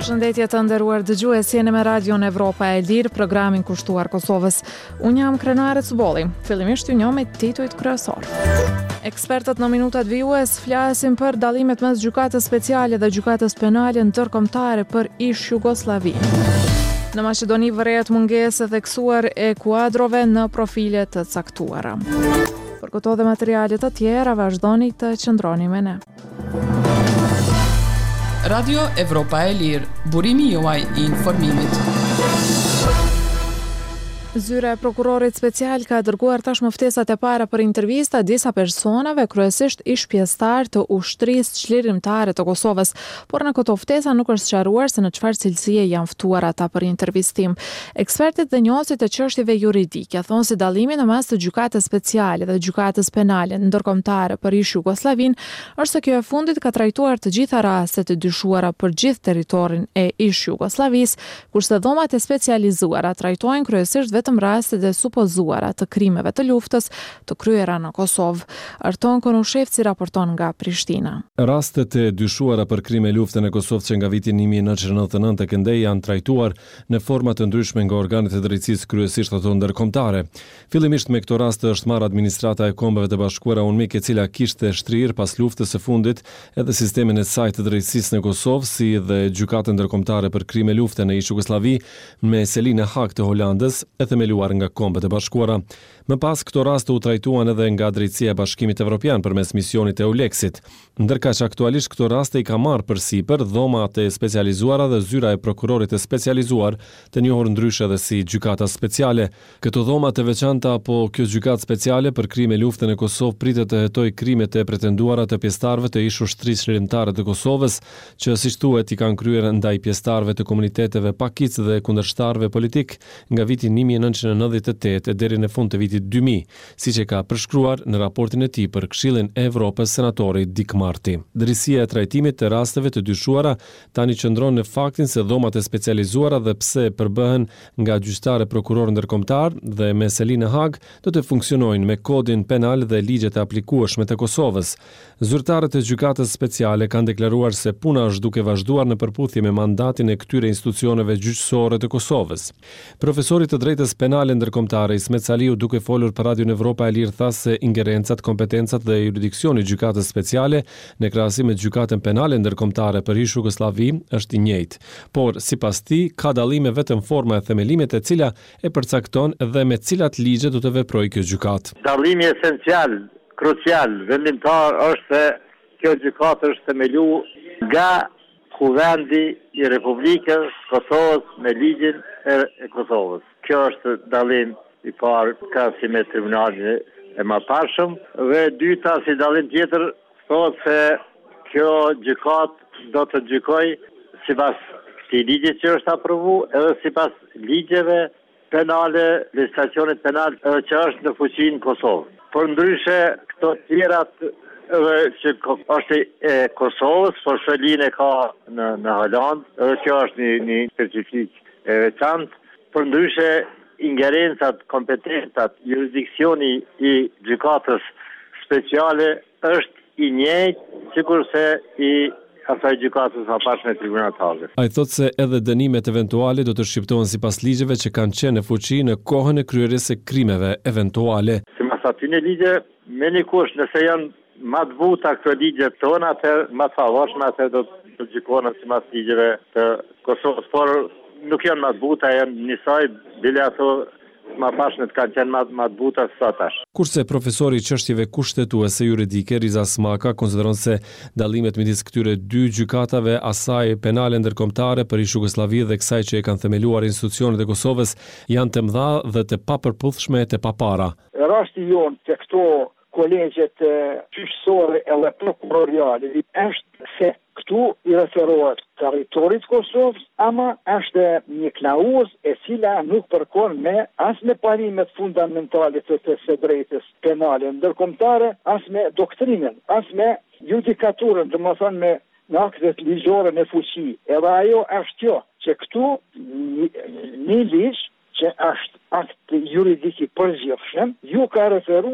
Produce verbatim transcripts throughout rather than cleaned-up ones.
Përshëndetje të nderuar dëgjues, jeni me Radion Evropa e Lirë, programin kushtuar Kosovës. Unë jam Krenare Cubolli. Fillimisht ju njoh me titujt kryesor. Ekspertët në minutat vijues flasin për dallimet mes gjykatës speciale dhe gjykatës penale ndërkombëtare për ish Jugosllavi. Në Maqedoni vërehet mungesë e theksuar e kuadrove në profile të caktuara. Për këto dhe materialet të tjera vazhdoni të qëndroni me ne. Radio Evropa e Lirë, burimi juaj i informimit. Zyra e prokurorit special ka dërguar tashmë ftesat e para për intervista disa personave, kryesisht ish pjesëtar të ushtrisë çlirimtare të Kosovës, por në këto ftesa nuk është sqaruar se në çfarë cilësie janë ftuar ata për intervistim. Ekspertët dhe njohësit të çështjeve juridike thonë se dallimi në mes të gjykatës speciale dhe gjykatës penale ndërkombëtare për ish Jugosllavin është se kjo e fundit ka trajtuar të gjitha rastet e dyshuara për gjithë territorin e ish Jugosllavisë, kurse dhomat e specializuara trajtojnë kryesisht vetëm rastet e supozuara të krimeve të luftës të kryera në Kosovë. Arton Konushevci raporton nga Prishtina. Rastet e dyshuara për krime lufte në Kosovë që nga viti një mijë e nëntëqind e nëntëdhjetë e nëntë tek ndej janë trajtuar në forma të ndryshme nga organet e drejtësisë, kryesisht ato ndërkombëtare. Fillimisht me këto raste është marrë administrata e Kombeve të Bashkuara UNMIK, e cila kishte shtrirë pas luftës së fundit edhe sistemin e saj të drejtësisë në Kosovë, si dhe gjykatën ndërkombëtare për krime lufte në ish Jugosllavi me Selina Hak të Holandës, e themeluar nga Kombet e Bashkuara. Më pas këto raste u trajtuan edhe nga Drejtësia e Bashkimit Evropian përmes misionit e Euleksit. Ndërkaq aktualisht këto raste i ka marrë përsipër dhomat e specializuara dhe zyra e prokurorit e specializuar, të njohur ndryshe edhe si gjykata speciale. Këto dhoma të veçanta apo kjo gjykatë speciale për krime lufte në Kosovë pritet të hetojë krimet e pretenduara të pjesëtarëve të ish ushtrisë çlirimtare të Kosovës, që siç thuhet i kanë kryer ndaj pjesëtarëve të komuniteteve pakic dhe kundërshtarëve politik nga viti një mijë e nëntëqind e nëntëdhjetë e tetë deri në fund të vitit dy mijë, siç e ka përshkruar në raportin e tij për Këshillin e Evropës senatori Dick Marty. Drejtësia e trajtimit të rasteve të dyshuara tani qëndron në faktin se dhomat e specializuara dhe pse përbëhen nga gjyqtar e prokuror ndërkombëtar dhe me Selina Hag do të funksionojnë me kodin penal dhe ligjet e aplikueshme të Kosovës. Zyrtarët e gjykatës speciale kanë deklaruar se puna është duke vazhduar në përputhje me mandatin e këtyre institucioneve gjyqësore të Kosovës. Profesori të drejtës penale ndërkombëtare Ismet Saliu, duke folur për Radion Evropa e Lirë, tha se ingerencat, kompetencat dhe jurisdiksioni i gjykatës speciale në krahasim me gjykatën penale ndërkombëtare për ish Jugosllavi është i njëjtë, por sipas tij ka dallime vetëm forma e themelimit, e cila e përcakton dhe me cilat ligje do të veprojë kjo gjykatë. Dallimi esencial, krucial, vendimtar është se kjo gjykatë është themeluar nga Kuvendi i Republikës Kosovës me ligjin e Kosovës. Kjo është dallim i parë krahasim me tribunalin e mëparshëm, dhe dyta si dallim tjetër thotë se kjo gjykatë do të gjykojë sipas këtij ligji që është aprovuar, edhe sipas ligjeve penale, legjislacionit penal edhe që është në fuqinë në Kosovë. Por ndryshe këto tjerat edhe që është e Kosovës, por Selin e ka në, në Holandë, edhe kjo është një, një specifik e veçantë, por ndryshe ingerencat, kompetencat, jurisdiksioni i gjykatës speciale është i njëjtë sikurse i asaj gjykatës mëparshme tribunal të Hagës. Ai thotë se edhe dënimet eventuale do të shqiptohen sipas ligjeve që kanë qenë në fuqi në kohën e kryerjes së krimeve eventuale. Sipas atyre ligje, me një kush, nëse janë më të buta këto ligje tona, atëherë më të favorshme, atëherë do të gjykohen sipas ligjeve të Kosovës, por nuk janë më të buta, janë njësoj, bile ato më pashme të kanë qenë më, më të buta së tash. Kurse profesori i çështjeve kushtetuese juridike Riza Smaka konsideron se dallimet midis këtyre dy gjykatave, asaj penale ndërkombëtare për ish Jugosllavi dhe kësaj që e kanë themeluar institucionet e Kosovës, janë të mëdha dhe të papërputhshme, të papara. Rasti jonë të këto kolegjet gjyqësore edhe prokuroriale është se këtu i referohet territorit Kosovës, ama është një klauzë e cila nuk përkon me as me parimet fundamentale të të së drejtës penale ndërkombëtare, as me doktrinën, as me judikaturën, do të thonë me në aktet ligjore në fuqi. Edhe ajo është kjo, që këtu një, një ligj që është akt juridik i përgjithshëm, ju ka referua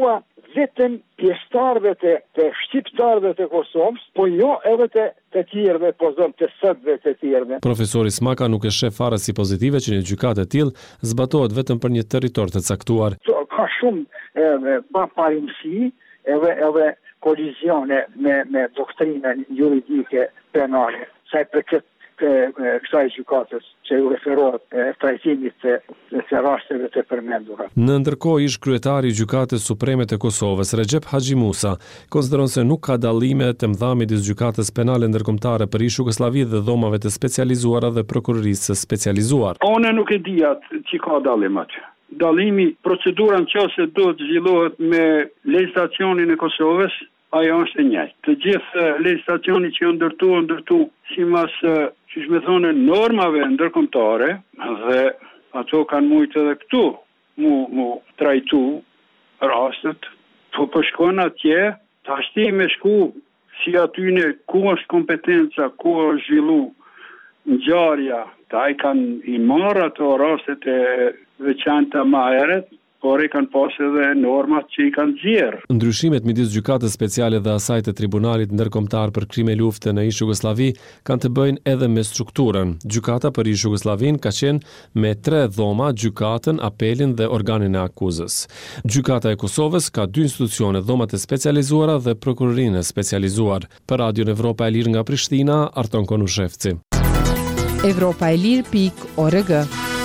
vetëm pjesëtarëve të, të shqiptarëve të Kosovës, po jo edhe të të tjerëve, po zëm të sëtëve të tjerëve. Profesori Smaka nuk e sheh fare si pozitive që një gjykatë e tillë zbatohet vetëm për një territor të caktuar. Ka shumë edhe paparimësi, edhe edhe kolizione me me doktrinën juridike penale. Sa i përket kësaj gjykatës që ju referohet trajtimit të, të rasteve të përmendura. Në ndërkohë ish kryetari i Gjykatës Supreme të Kosovës, Recep Haxhi Musa, konsideron se nuk ka dallime të mëdha midis Gjykatës Penale Ndërkombëtare për ish Jugosllavi dhe dhomave të specializuara dhe prokurorisë së specializuar. Unë nuk e di atë që ka dallim atë. Dallimi, procedura nëse do të zhvillohet me legjislacionin e Kosovës, ajo është e njëjtë. Të gjithë legjislacioni që janë ndërtu, ndërtu sipas, siç më thonë, normave ndërkombëtare dhe ato kanë mujtë edhe këtu mu mu trajtu rastet. Po po shkon atje, tash ti me shku si aty në ku është kompetenca, ku është zhvillu ngjarja, ta i kanë i marrë ato rastet e veçanta më herët, por e kanë pas edhe normat që i kanë zjerë. Ndryshimet midis Gjykatës Speciale dhe asaj të Tribunalit Ndërkombëtar për krime lufte në ish Jugosllavi kanë të bëjnë edhe me strukturën. Gjykata për ish Jugosllavin ka qenë me tre dhoma, gjykatën, apelin dhe organin e akuzës. Gjykata e Kosovës ka dy institucione, dhomat e specializuara dhe prokurorinë e specializuar. Për Radion Evropa e Lirë nga Prishtina, Arton Konushevci. Evropa e Lirë pikë org.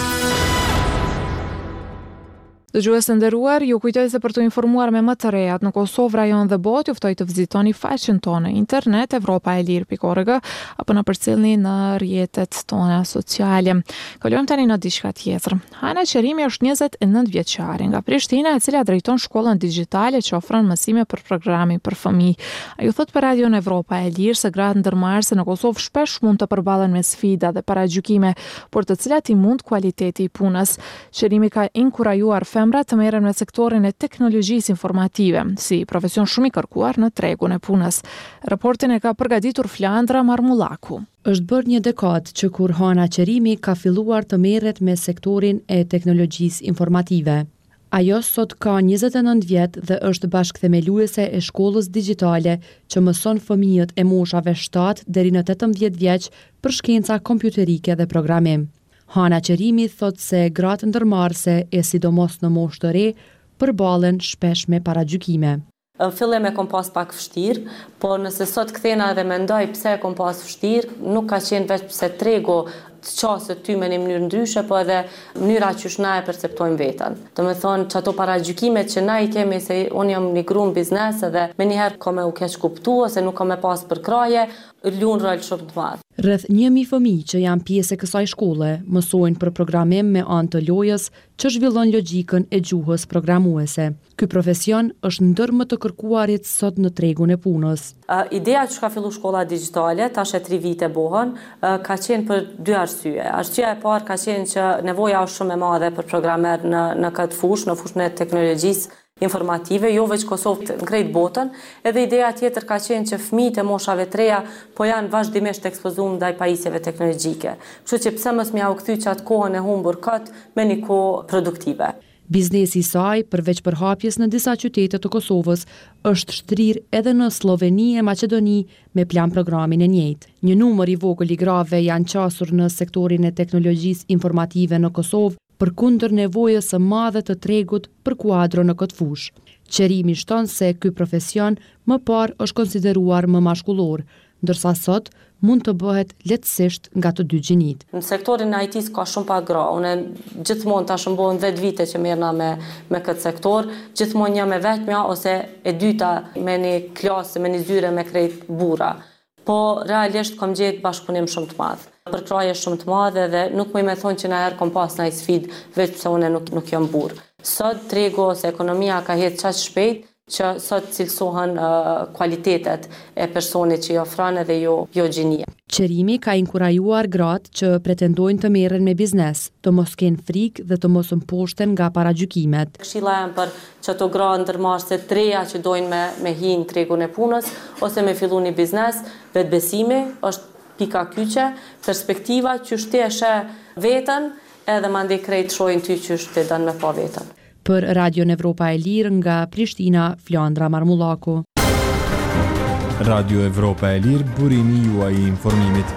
Dëgjues të nderuar, ju kujtoj se për të informuar me më të rejat në Kosovë, rajon dhe botë, ju ftoj të vizitoni faqen tonë në internet evropa e lirë pikë org apo na përcjellni në rrjetet tona sociale. Kalojmë tani në diçka tjetër. Hana Qerimi është njëzet e nëntë vjeçare nga Prishtina, e cila drejton shkollën digjitale që ofron mësime për programin për fëmijë. Ajo thot për Radion Evropa e Lirë se gratë ndërmarrëse në Kosovë shpesh mund të përballen me sfida dhe paragjykime, por të cilat i mund kualiteti i punës. Qerimi ka inkurajuar femra të merren në sektorin e teknologjisë informative, si profesion shumë i kërkuar në tregun e punës. Raportin e ka përgatitur Flandra Marmullaku. Është bërë një dekadë që kur Hana Qerimi ka filluar të merret me sektorin e teknologjisë informative. Ajo sot ka njëzet e nëntë vjet dhe është bashkëthemeluese e shkollës digjitale që mëson fëmijët e moshave shtatë deri në tetëmbëdhjetë vjeç për shkenca kompjuterike dhe programim. Hana Qerimi thot se gratë ndërmarrëse e sidomos në moshë të re përballen shpesh me paragjykime. Në fillim e kom pas pak vështirë, por nëse sot kthena dhe mendoj pse e kom pas vështirë, nuk ka qenë vetëm pse tregu të qasët ty me një mënyrë ndryshe, po edhe mënyra që na e perceptojmë veten. Do me thonë që ato paragjykimet që na i kemi se unë jam një grum biznes edhe me njëherë ka me u keq kuptu ose nuk ka me pas për kraje, lunë rol shumë të madh. Rreth një mijë fëmijë që janë pjesë e kësaj shkolle mësojnë për programim me anë të lojës që zhvillon logjikën e gjuhës programuese. Ky profesion është ndër më të kërkuarit sot në tregun e punës. Uh, ideja që ka fillu shkolla digjitale, tash e tri vite bohën, uh, ka qenë për dy arsye. Arsyeja e parë ka qenë që nevoja është shumë e madhe për programer në në këtë fushë, në fushën e teknologjisë informative, jo veç Kosovë në krejt botën, edhe ideja tjetër ka qenë që fëmijët e moshave të reja po janë vazhdimisht ekspozuar ndaj pajisjeve teknologjike. Kështu që pse mos m'ja u kthy çat kohën e humbur kët me një kohë produktive. Biznesi i saj, përveç përhapjes në disa qytete të Kosovës, është shtrirë edhe në Sloveni e Maqedoni me plan programin e njëjtë. Një numër i vogël i grave janë qasur në sektorin e teknologjisë informative në Kosovë, përkundër nevojës së madhe të tregut për kuadro në këtë fushë. Qerimi shton se ky profesion më parë është konsideruar më mashkullor, ndërsa sot mund të bëhet lehtësisht nga të dy gjinit. Në sektorin e I T-s ka shumë pak gra. Unë gjithmonë tash mbon dhjetë vite që merrna me me këtë sektor, gjithmonë jam e vetmja ose e dyta me një klasë, me një zyre me krejt burra. Po realisht kam gjetë bashkëpunim shumë të madh. Përkraje shumë të madhe dhe nuk më me thonë që na herë kom pas ndaj sfidë veç pse unë nuk nuk jam burr. Sot tregu ose ekonomia ka hedhë çaq shpejt që sot cilësohen uh, kualitetet e personit që i ofron edhe jo jo gjinia. Qerimi ka inkurajuar gratë që pretendojnë të merren me biznes, të mos kenë frikë dhe të mos mposhten nga paragjykimet. Këshilla jam për çato gra ndërmarrëse të reja që dojnë me me hin tregun e punës ose me fillu një biznes, vetbesimi është pika kyçe, perspektiva që shteshe veten edhe mandej krejt shojnë ty që shte dënë me pa veten. Për Radio Evropa e Lirë nga Prishtina, Flandra Marmullaku. Radio Evropa e Lirë, burimi juaj i informimit.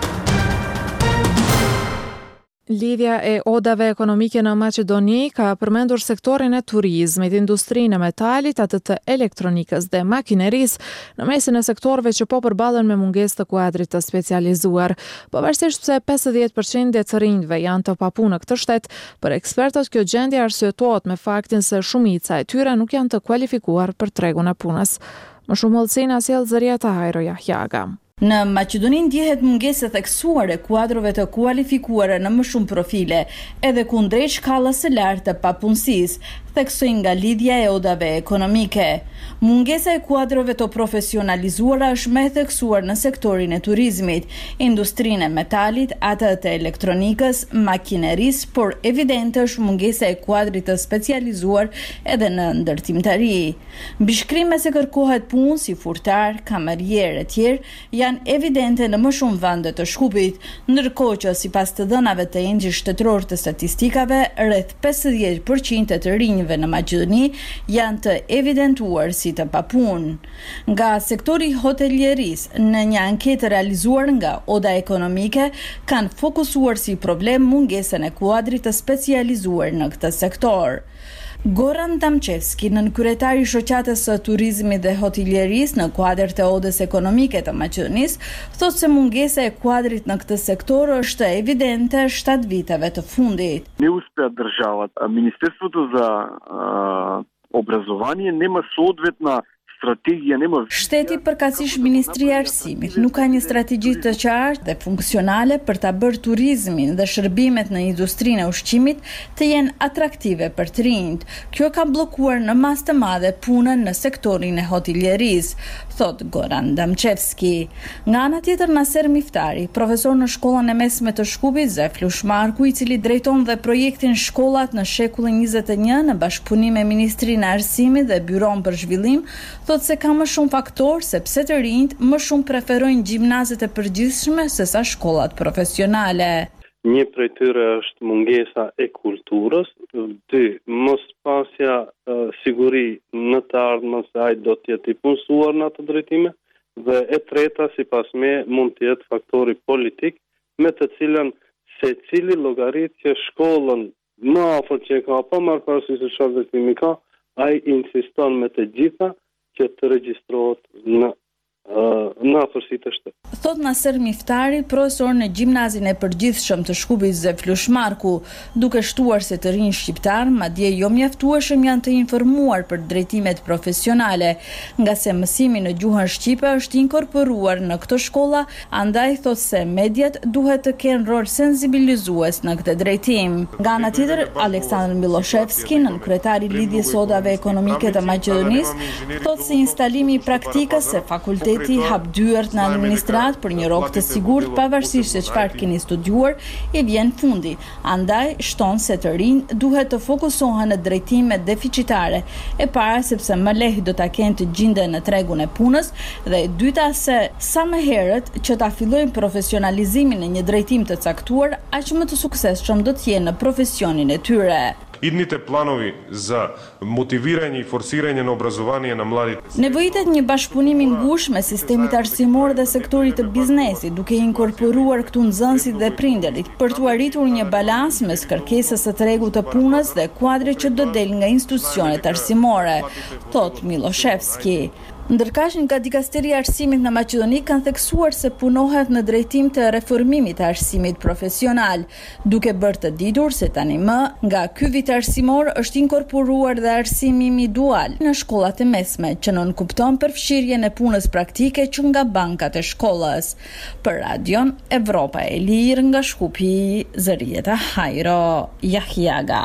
Lidhja e odave ekonomike në Maqedoni ka përmendur sektorin e turizmit, industrinë e metalit, atë të elektronikës dhe makinerisë, në mesin e sektorëve që po përballen me mungesë të kuadrit të specializuar. Pavarësisht se pesëdhjetë përqind e të rinjve janë të papunë në këtë shtet, për ekspertët kjo gjendje arsyetohet me faktin se shumica e tyre nuk janë të kualifikuar për tregun e punës. Më shumë hollësinë sjell Zërieta Hajro Jahjaga. Në Maqedoni ndjehet mungesë e theksuar e kuadrove të kualifikuara në më shumë profile, edhe kundrejt shkallës së lartë të papunësisë, theksoi nga lidhja e odave ekonomike. Mungesa e kuadrove të profesionalizuara është më e theksuar në sektorin e turizmit, industrinë e metalit, atë të elektronikës, makinerisë, por evidente është mungesa e kuadrit të specializuar edhe në ndërtimtari. Mbi shkrime se kërkohet punë si furtar, kamerier e tjerë janë evidente në më shumë vende të Shkupit, ndërkohë që sipas të dhënave të Engjit Shtetëror të Statistikave, rreth pesëdhjetë përqind të të rinjve në Maqedoni janë të evidentuar si të papunë. Nga sektori hotelierisë, në një anketë realizuar nga Oda Ekonomike, kanë fokusuar si problem mungesën e kuadrit të specializuar në këtë sektor. Goran Damchevski, nënkryetari i shoqatës së turizmit dhe hotelierisë në kuadër të Odës Ekonomike të Maqedonisë, thotë se mungesa e kuadrit në këtë sektor është evidente shtatë viteve të fundit. Не успя държавата. Министерството за а, образование нема соодветна strategia nema. Shteti përkatësisht Ministria e Arsimit nuk ka një strategji të qartë dhe funksionale për ta bërë turizmin dhe shërbimet në industrinë e ushqimit të jenë atraktive për të rinjt. Kjo ka bllokuar në masë të madhe punën në sektorin e hotelierisë, thot Goran Damchevski. Nga ana tjetër, Naser Miftari, profesor në shkollën e mesme të Shkupit, Zeflush Marku, i cili drejton dhe projektin Shkollat në shekullin njëzet e një në bashkëpunim me Ministrinë e Arsimit dhe Byron për Zhvillim, thot se ka më shumë faktor sepse të rinjt më shumë preferojnë gjimnazet e përgjithshme sesa shkollat profesionale. Një prej tyre është mungesa e kulturës, dy, mospasja uh, siguri në të ardhmen se ai do të jetë i punësuar në ato drejtime, dhe e treta, sipas me, mund të jetë faktori politik, me të cilën secili llogarit që shkollën më afër që ka pa marrë parasysh se çfarë drejtimi ka, ai insiston me të gjitha që të regjistrohet në uh, në afërsi të shtetit. Thot Naser Miftari, profesor në gjimnazin e përgjithshëm të Shkupit Zeflush Marku, duke shtuar se të rinj shqiptar madje jo mjaftueshëm janë të informuar për drejtimet profesionale, nga se mësimi në gjuhën shqipe është inkorporuar në këto shkolla, andaj thot se mediat duhet të kenë rol sensibilizues në këtë drejtim. Nga ana tjetër, Aleksandr Miloshevski, nënkryetari i lidhjes sodave ekonomike të Maqedonisë, thot se instalimi i praktikës se fakulteti hap dyert në administratë për një rrugë të sigurt pavarësisht se çfarë keni studiuar, i vjen fundi. Andaj shton se të rinj duhet të fokusohen në drejtime deficitare. E para sepse më lehtë do ta kenë të gjenden në tregun e punës, dhe e dyta se sa më herët që ta fillojnë profesionalizimin në një drejtim të caktuar, aq më të suksesshëm do të jenë në profesionin e tyre. Идните планови за мотивирање и форсирање на образование на младите. Nevojitet një bashkëpunim i ngushtë me sistemit arsimor dhe sektorit të biznesit, duke inkorporuar këtu nxënësit dhe prindërit, për të arritur një balans mes kërkesës së tregut të punës dhe kuadrit që do del nga institucionet arsimore, thot Miloshevski. Ndërkaq nga Dikasteria e Arsimit në Maqedoni kanë theksuar se punohet në drejtim të reformimit të arsimit profesional, duke bërë të ditur se tani më nga ky vit arsimor është inkorporuar dhe arsimimi dual në shkollat e mesme, që nënkupton përfshirjen e punës praktike që nga bankat e shkollës. Për Radion Evropa e Lirë nga Shkupi, Zërieta Hajro Jahjaga.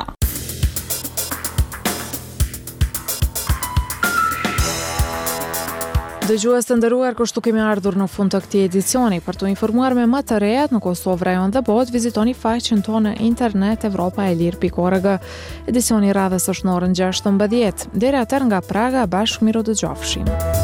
Dëgjues të nderuar, kështu kemi ardhur në fund të këtij edicioni. Për të informuar me më të rejat në Kosovë, rajon dhe botë, vizitoni faqen tonë në internet evropa e lirë pikë org. Edicioni i radhës është në orën gjashtëmbëdhjetë. Deri atëherë nga Praga, bashkë miru dëgjofshim.